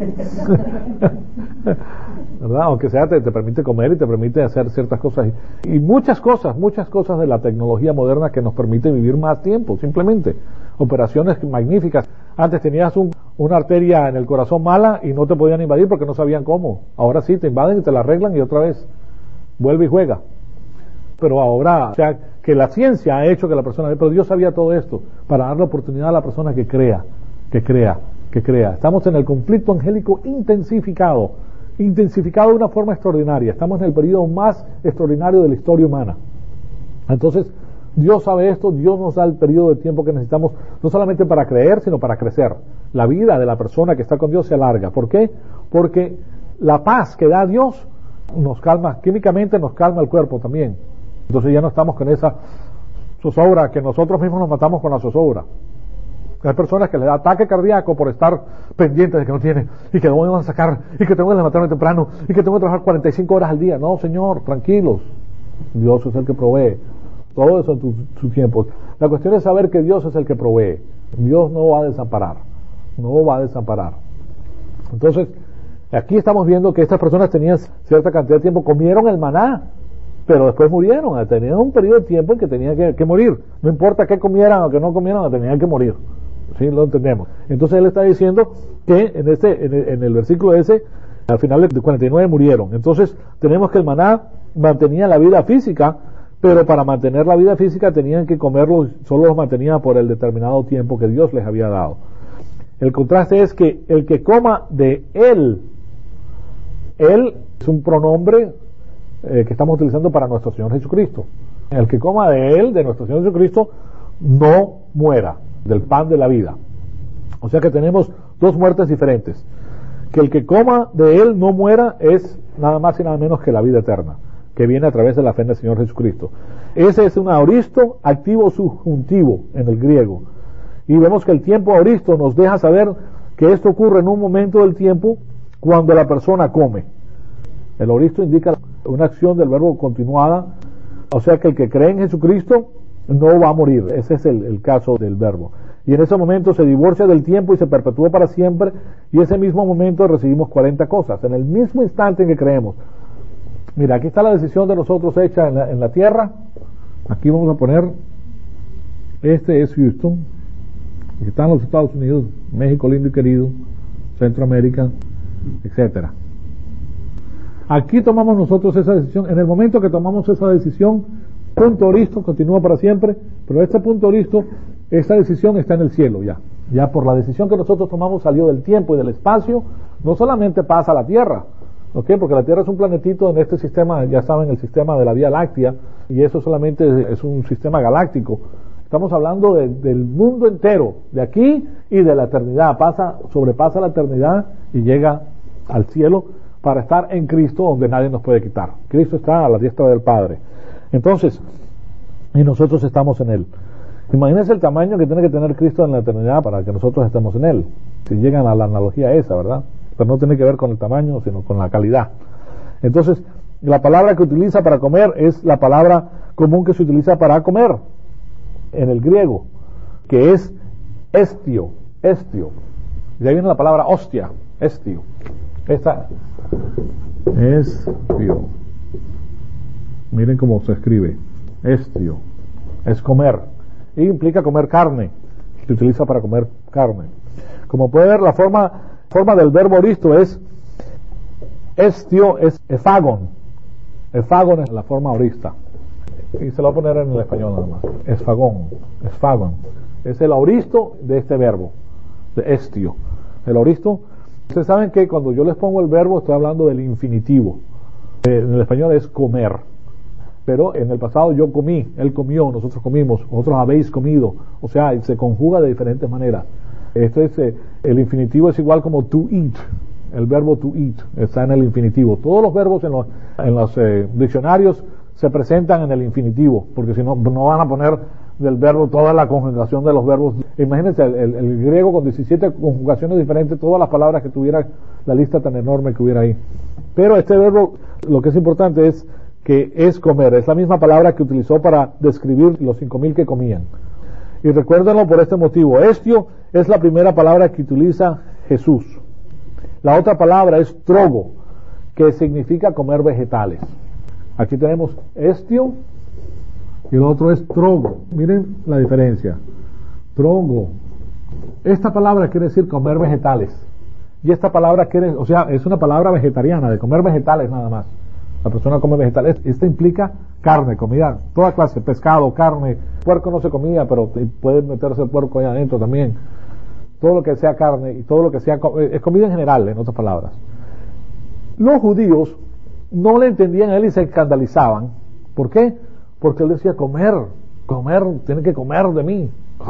¿Verdad? Aunque sea, te permite comer y te permite hacer ciertas cosas. Y muchas cosas de la tecnología moderna que nos permite vivir más tiempo, simplemente. Operaciones magníficas. Antes tenías una arteria en el corazón mala y no te podían invadir porque no sabían cómo. Ahora sí, te invaden y te la arreglan y otra vez vuelve y juega. Pero ahora, o sea, que la ciencia ha hecho que la persona, pero Dios sabía todo esto para dar la oportunidad a la persona que crea. Estamos en el conflicto angélico intensificado de una forma extraordinaria. Estamos en el periodo más extraordinario de la historia humana. Entonces, Dios sabe esto, Dios nos da el periodo de tiempo que necesitamos, no solamente para creer, sino para crecer. La vida de la persona que está con Dios se alarga. ¿Por qué? Porque la paz que da Dios nos calma, químicamente nos calma el cuerpo también. Entonces ya no estamos con esa zozobra que nosotros mismos nos matamos con la zozobra. Hay personas que les da ataque cardíaco por estar pendientes de que no tienen, y que no van a sacar, y que tengo que levantarme temprano, y que tengo que trabajar 45 horas al día. No, Señor, tranquilos. Dios es el que provee. Todo eso en su tiempo. La cuestión es saber que Dios es el que provee. Dios no va a desamparar. Entonces, aquí estamos viendo que estas personas tenían cierta cantidad de tiempo, comieron el maná, pero después murieron. Tenían un periodo de tiempo en que tenían que morir. No importa qué comieran o que no comieran, tenían que morir. ¿Sí? Lo entendemos. Entonces él está diciendo que en el versículo ese, al final de 49 murieron. Entonces tenemos que el maná mantenía la vida física, pero para mantener la vida física tenían que comerlo, solo los mantenía por el determinado tiempo que Dios les había dado. El contraste es que el que coma de él es un pronombre que estamos utilizando para nuestro Señor Jesucristo. El que coma de él, de nuestro Señor Jesucristo, no muera, del pan de la vida. O sea que tenemos dos muertes diferentes. Que el que coma de él no muera es nada más y nada menos que la vida eterna, que viene a través de la fe en el Señor Jesucristo. Ese es un aoristo activo subjuntivo en el griego. Y vemos que el tiempo aoristo nos deja saber que esto ocurre en un momento del tiempo cuando la persona come. El aoristo indica una acción del verbo continuada, o sea que el que cree en Jesucristo no va a morir. Ese es el caso del verbo. Y en ese momento se divorcia del tiempo y se perpetúa para siempre, y ese mismo momento recibimos 40 cosas, en el mismo instante en que creemos. Mira, aquí está la decisión de nosotros hecha en la tierra. Aquí vamos a poner, este es Houston, aquí están los Estados Unidos, México lindo y querido, Centroamérica, etcétera. Aquí tomamos nosotros esa decisión. En el momento que tomamos esa decisión, punto oristo, continúa para siempre, pero este punto oristo, esta decisión está en el cielo ya. Ya por la decisión que nosotros tomamos salió del tiempo y del espacio, no solamente pasa a la Tierra, ¿ok? Porque la Tierra es un planetito en este sistema, ya saben, el sistema de la Vía Láctea, y eso solamente es un sistema galáctico. Estamos hablando del mundo entero, de aquí y de la eternidad. Sobrepasa la eternidad y llega al cielo para estar en Cristo, donde nadie nos puede quitar. Cristo está a la diestra del Padre. Entonces, y nosotros estamos en Él. Imagínense el tamaño que tiene que tener Cristo en la eternidad para que nosotros estemos en Él. Si llegan a la analogía esa, ¿verdad? Pero no tiene que ver con el tamaño, sino con la calidad. Entonces, la palabra que utiliza para comer es la palabra común que se utiliza para comer en el griego, que es estio. De ahí viene la palabra hostia, estio. Esta estio. Miren cómo se escribe. Estio. Es comer. Y implica comer carne. Se utiliza para comer carne. Como puede ver, la forma del verbo oristo es estio, es efagon. Efagon es la forma orista. Y se lo voy a poner en el español nada más. Esfagon. Es el auristo de este verbo, de estio. El auristo. Ustedes saben que cuando yo les pongo el verbo estoy hablando del infinitivo. En el español es comer. Pero en el pasado yo comí, él comió, nosotros comimos, vosotros habéis comido. O sea, se conjuga de diferentes maneras. El infinitivo es igual como to eat. El verbo to eat está en el infinitivo. Todos los verbos en los diccionarios se presentan en el infinitivo, porque si no, no van a poner del verbo toda la conjugación de los verbos. Imagínense el griego con 17 conjugaciones diferentes, todas las palabras que tuviera, la lista tan enorme que hubiera ahí. Pero este verbo, lo que es importante es que es comer, es la misma palabra que utilizó para describir los 5,000 que comían. Y recuérdenlo por este motivo. Estio es la primera palabra que utiliza Jesús. La otra palabra es trogo, que significa comer vegetales. Aquí tenemos estio y el otro es trogo. Miren la diferencia. Trogo. Esta palabra quiere decir comer vegetales. Y esta palabra es una palabra vegetariana, de comer vegetales nada más. La persona come vegetales. Esta implica carne, comida, toda clase, pescado, carne. Puerco no se comía, pero puede meterse el puerco ahí adentro también. Todo lo que sea carne y todo lo que sea es comida en general, en otras palabras. Los judíos no le entendían a él y se escandalizaban. ¿Por qué? Porque él decía comer, tiene que comer de mí.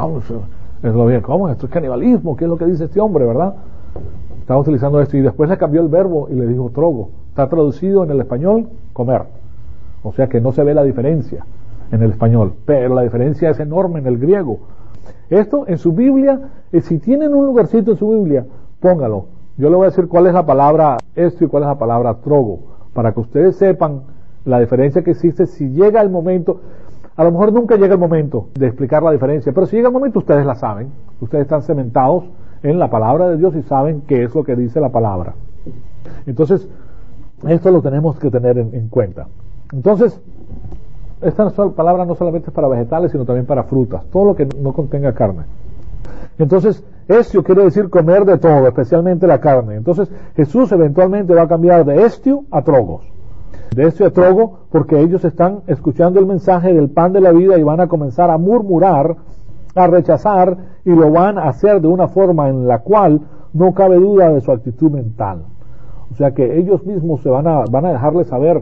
¿Cómo? Esto es canibalismo, ¿qué es lo que dice este hombre, verdad? Estaba utilizando esto y después le cambió el verbo y le dijo trogo. Está traducido en el español, comer. O sea que no se ve la diferencia en el español, pero la diferencia es enorme en el griego. Esto en su Biblia, si tienen un lugarcito en su Biblia, póngalo. Yo le voy a decir cuál es la palabra esto y cuál es la palabra trogo, para que ustedes sepan la diferencia que existe si llega el momento. A lo mejor nunca llega el momento de explicar la diferencia, pero si llega el momento ustedes la saben. Ustedes están cementados en la palabra de Dios y saben qué es lo que dice la palabra. Entonces, esto lo tenemos que tener en cuenta. Entonces, esta palabra no solamente es para vegetales, sino también para frutas, todo lo que no contenga carne. Entonces, estio quiere decir comer de todo, especialmente la carne. Entonces, Jesús eventualmente va a cambiar de estio a trogos. De estio a trogo, porque ellos están escuchando el mensaje del pan de la vida y van a comenzar a murmurar, a rechazar, y lo van a hacer de una forma en la cual no cabe duda de su actitud mental. O sea que ellos mismos se van a dejarle saber,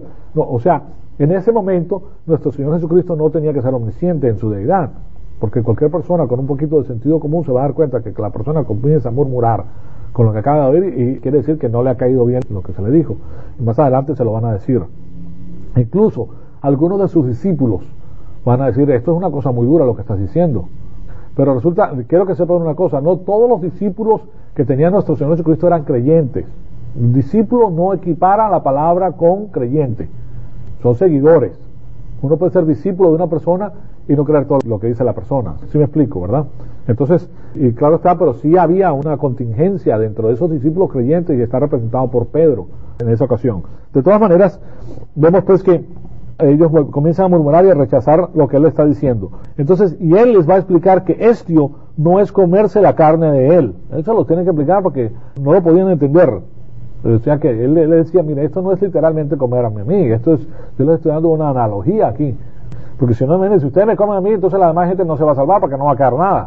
en ese momento nuestro Señor Jesucristo no tenía que ser omnisciente en su deidad, porque cualquier persona con un poquito de sentido común se va a dar cuenta que la persona comienza a murmurar con lo que acaba de oír y quiere decir que no le ha caído bien lo que se le dijo, y más adelante se lo van a decir. Incluso algunos de sus discípulos van a decir, esto es una cosa muy dura lo que estás diciendo. Pero resulta, quiero que sepan una cosa, no todos los discípulos que tenía nuestro Señor Jesucristo eran creyentes. Un discípulo no equipara la palabra con creyente, son seguidores. Uno puede ser discípulo de una persona y no creer todo lo que dice la persona. ¿Sí me explico, verdad? Entonces, y claro está, pero sí había una contingencia dentro de esos discípulos creyentes y está representado por Pedro en esa ocasión. De todas maneras, vemos pues que ellos comienzan a murmurar y a rechazar lo que él está diciendo. Entonces, y él les va a explicar que estio no es comerse la carne de él. Eso lo tienen que explicar porque no lo podían entender. O sea que él le decía, mire, esto no es literalmente comerme a mí, esto es, yo les estoy dando una analogía aquí. Porque si no, miren, si ustedes me comen a mí, entonces la demás gente no se va a salvar porque no va a quedar nada.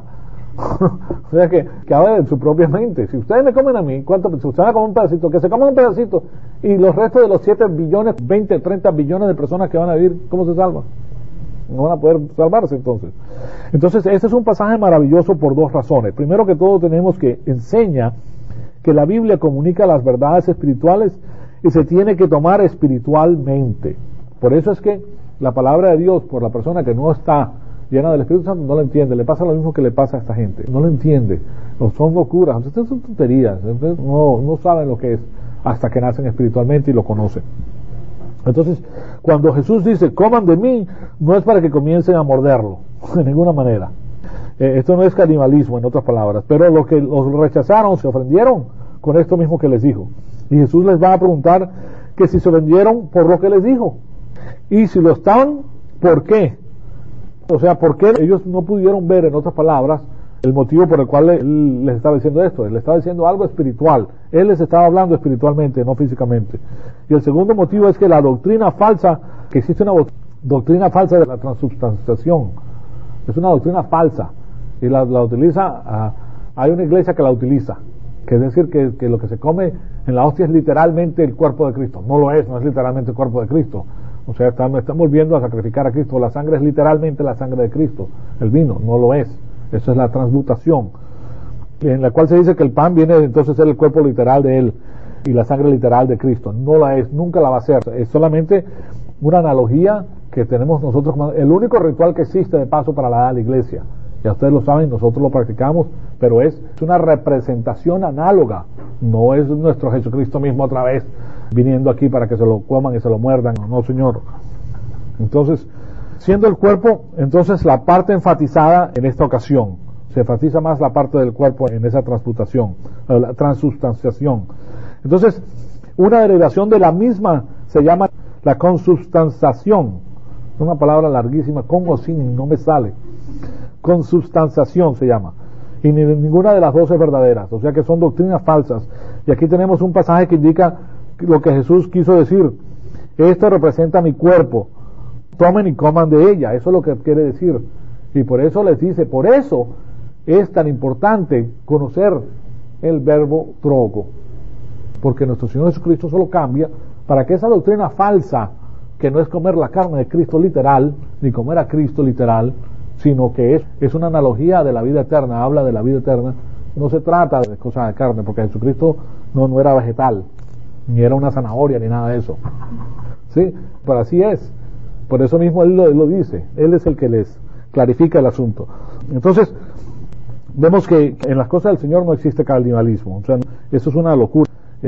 O sea que habla de su propia mente. Si ustedes me comen a mí, si ustedes me comen un pedacito, que se coman un pedacito, y los restos de los 7 billones, 20, 30 billones de personas que van a vivir, ¿cómo se salvan? No van a poder salvarse entonces. Entonces, este es un pasaje maravilloso por 2 razones. Primero que todo, tenemos que enseña que la Biblia comunica las verdades espirituales y se tiene que tomar espiritualmente. Por eso es que la palabra de Dios, por la persona que no está llena del Espíritu Santo, no la entiende. Le pasa lo mismo que le pasa a esta gente. No lo entiende. Son locuras. Ustedes son tonterías. Ustedes no saben lo que es hasta que nacen espiritualmente y lo conocen. Entonces, cuando Jesús dice, coman de mí, no es para que comiencen a morderlo, de ninguna manera. Esto no es canibalismo, en otras palabras. Pero los que los rechazaron, se ofendieron con esto mismo que les dijo. Y Jesús les va a preguntar que si se ofendieron por lo que les dijo. Y si lo estaban, ¿por qué? O sea, ¿por qué ellos no pudieron ver, en otras palabras, el motivo por el cual él les estaba diciendo esto? Él les estaba diciendo algo espiritual. Él les estaba hablando espiritualmente, no físicamente. Y el segundo motivo es que la doctrina falsa, que existe una doctrina falsa de la transubstanciación. Es una doctrina falsa. Y la utiliza, hay una iglesia que la utiliza. Que es decir, que lo que se come en la hostia es literalmente el cuerpo de Cristo. No lo es, no es literalmente el cuerpo de Cristo. O sea, estamos volviendo a sacrificar a Cristo. La sangre es literalmente la sangre de Cristo. El vino no lo es. Eso es la transmutación, en la cual se dice que el pan viene entonces a ser el cuerpo literal de Él y la sangre literal de Cristo. No la es, nunca la va a ser. Es solamente una analogía que tenemos nosotros. El único ritual que existe de paso para la iglesia. Ya ustedes lo saben, nosotros lo practicamos, pero es una representación análoga. No es nuestro Jesucristo mismo otra vez viniendo aquí para que se lo coman y se lo muerdan. No, Señor. Entonces, siendo el cuerpo, entonces la parte enfatizada en esta ocasión, se enfatiza más la parte del cuerpo en esa transmutación, la transubstanciación. Entonces, una derivación de la misma se llama la consubstanciación. Es una palabra larguísima, con o sin, no me sale. Consubstanciación se llama. Y ninguna de las dos es verdadera. O sea que son doctrinas falsas. Y aquí tenemos un pasaje que indica lo que Jesús quiso decir. Esto representa mi cuerpo. Tomen y coman de ella. Eso es lo que quiere decir. Y por eso les dice, por eso es tan importante conocer el verbo troco. Porque nuestro Señor Jesucristo solo cambia para que esa doctrina falsa, que no es comer la carne de Cristo literal, ni comer a Cristo literal, sino que es una analogía de la vida eterna, habla de la vida eterna. No se trata de cosas de carne, porque Jesucristo no era vegetal, ni era una zanahoria, ni nada de eso. ¿Sí? Pero así es. Por eso mismo Él lo dice. Él es el que les clarifica el asunto. Entonces, vemos que en las cosas del Señor no existe canibalismo. O sea, eso es una locura,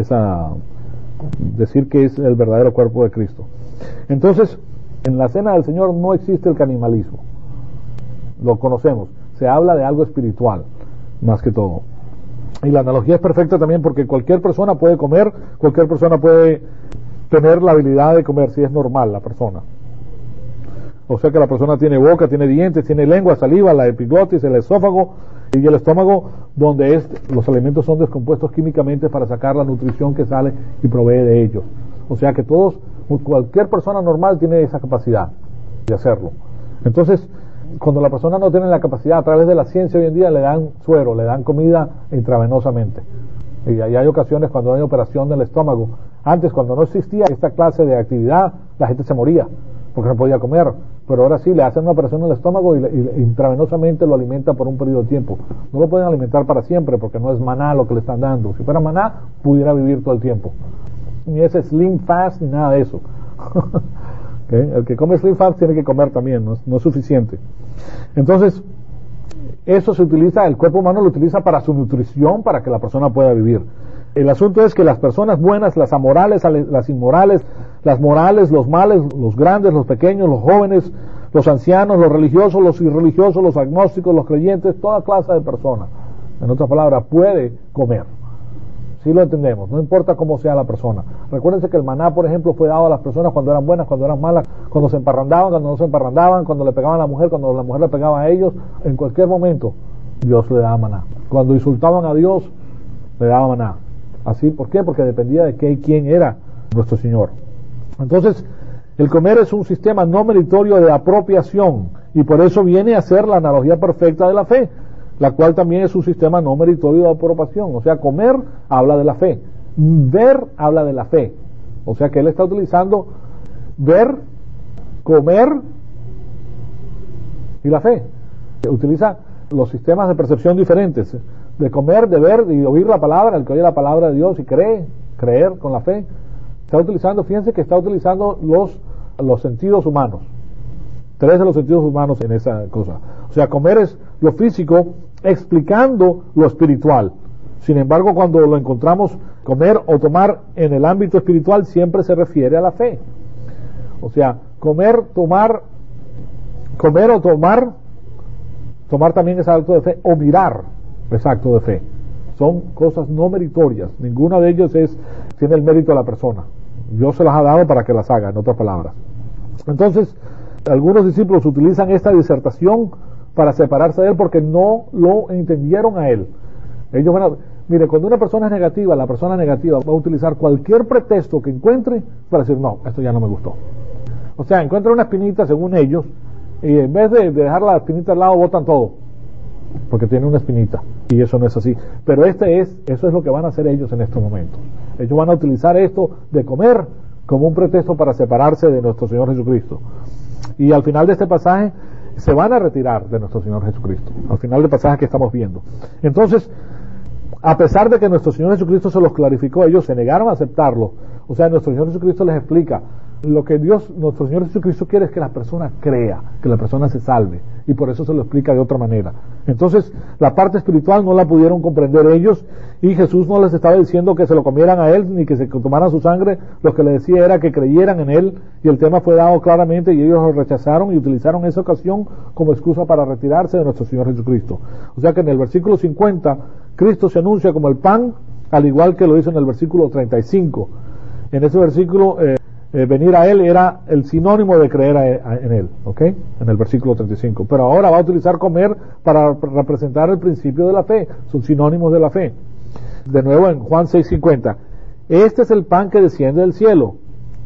decir que es el verdadero cuerpo de Cristo. Entonces, en la cena del Señor no existe el canibalismo. Lo conocemos. Se habla de algo espiritual, más que todo. Y la analogía es perfecta también porque cualquier persona puede comer, cualquier persona puede tener la habilidad de comer, si es normal la persona. O sea que la persona tiene boca, tiene dientes, tiene lengua, saliva, la epiglotis, el esófago y el estómago, donde los alimentos son descompuestos químicamente para sacar la nutrición que sale y provee de ellos. O sea que cualquier persona normal tiene esa capacidad de hacerlo. Entonces, cuando la persona no tiene la capacidad, a través de la ciencia hoy en día le dan suero, le dan comida intravenosamente. Y hay ocasiones cuando hay operación del estómago. Antes, cuando no existía esta clase de actividad, la gente se moría porque no podía comer. Pero ahora sí, le hacen una operación en el estómago y intravenosamente lo alimenta por un periodo de tiempo. No lo pueden alimentar para siempre porque no es maná lo que le están dando. Si fuera maná, pudiera vivir todo el tiempo. Ni ese slim fast ni nada de eso. ¿Okay? El que come slim fast tiene que comer también, no es suficiente. Entonces, eso se utiliza, el cuerpo humano lo utiliza para su nutrición, para que la persona pueda vivir. El asunto es que las personas buenas, las amorales, las inmorales, las morales, los males, los grandes, los pequeños, los jóvenes, los ancianos, los religiosos, los irreligiosos, los agnósticos, los creyentes, toda clase de personas, en otras palabras, puede comer. Sí lo entendemos, no importa cómo sea la persona. Recuérdense que el maná, por ejemplo, fue dado a las personas cuando eran buenas, cuando eran malas, cuando se emparrandaban, cuando no se emparrandaban, cuando le pegaban a la mujer, cuando la mujer le pegaba a ellos. En cualquier momento Dios le daba maná. Cuando insultaban a Dios, le daba maná. Así, ¿por qué? Porque dependía de qué y quién era nuestro Señor. Entonces, el comer es un sistema no meritorio de apropiación, y por eso viene a ser la analogía perfecta de la fe, la cual también es un sistema no meritorio de apropiación. O sea, comer habla de la fe, ver habla de la fe. O sea que él está utilizando ver, comer y la fe. Utiliza los sistemas de percepción diferentes, de comer, de ver y de oír la palabra. El que oye la palabra de Dios y creer con la fe, está utilizando, fíjense que está utilizando los sentidos humanos, 3 de los sentidos humanos en esa cosa. O sea, comer es lo físico explicando lo espiritual. Sin embargo, cuando lo encontramos comer o tomar en el ámbito espiritual, siempre se refiere a la fe. O sea, comer o tomar también es acto de fe, o mirar es acto de fe. Son cosas no meritorias, ninguna de ellas tiene el mérito de la persona. Dios se las ha dado para que las haga, en otras palabras. Entonces, algunos discípulos utilizan esta disertación para separarse de él porque no lo entendieron a él. Ellos van a... Mire, cuando una persona es negativa, la persona negativa va a utilizar cualquier pretexto que encuentre para decir, no, esto ya no me gustó. O sea, encuentra una espinita según ellos, y en vez de dejar la espinita al lado, botan todo, porque tiene una espinita, y eso no es así. Pero eso es lo que van a hacer ellos en estos momentos. Ellos van a utilizar esto de comer como un pretexto para separarse de nuestro Señor Jesucristo. Y al final de este pasaje, se van a retirar de nuestro Señor Jesucristo, al final del pasaje que estamos viendo. Entonces, a pesar de que nuestro Señor Jesucristo se los clarificó, ellos se negaron a aceptarlo. O sea, nuestro Señor Jesucristo les explica lo que nuestro Señor Jesucristo quiere es que la persona crea, que la persona se salve, y por eso se lo explica de otra manera. Entonces, la parte espiritual no la pudieron comprender ellos, y Jesús no les estaba diciendo que se lo comieran a él, ni que se tomaran su sangre. Lo que le decía era que creyeran en él, y el tema fue dado claramente, y ellos lo rechazaron y utilizaron esa ocasión como excusa para retirarse de nuestro Señor Jesucristo. O sea que en el versículo 50, Cristo se anuncia como el pan, al igual que lo hizo en el versículo 35. En ese versículo, venir a él era el sinónimo de creer en él, ¿ok? En el versículo 35. Pero ahora va a utilizar comer para representar el principio de la fe, son sinónimos de la fe. De nuevo en Juan 6:50, este es el pan que desciende del cielo,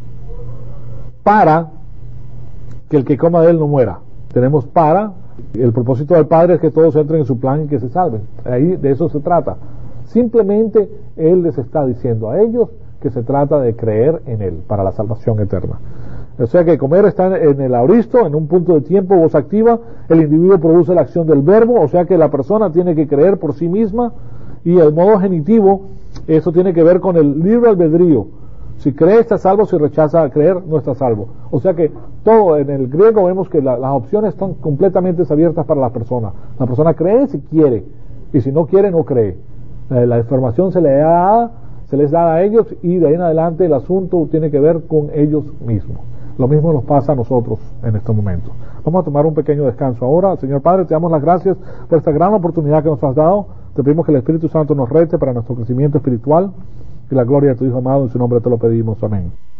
para que el que coma de él no muera. Tenemos para, el propósito del Padre es que todos entren en su plan y que se salven. Ahí de eso se trata. Simplemente él les está diciendo a ellos que se trata de creer en él para la salvación eterna. O sea que comer está en el aoristo, en un punto de tiempo, voz activa. El individuo produce la acción del verbo, o sea que la persona tiene que creer por sí misma, y el modo genitivo, eso tiene que ver con el libre albedrío. Si cree está salvo, si rechaza creer no está salvo. O sea que todo en el griego vemos que las opciones están completamente abiertas para la persona. La persona cree si quiere, y si no quiere no cree. La información se les da a ellos, y de ahí en adelante el asunto tiene que ver con ellos mismos. Lo mismo nos pasa a nosotros en estos momentos. Vamos a tomar un pequeño descanso ahora. Señor Padre, te damos las gracias por esta gran oportunidad que nos has dado. Te pedimos que el Espíritu Santo nos rete para nuestro crecimiento espiritual, y la gloria de tu Hijo amado, en su nombre te lo pedimos. Amén.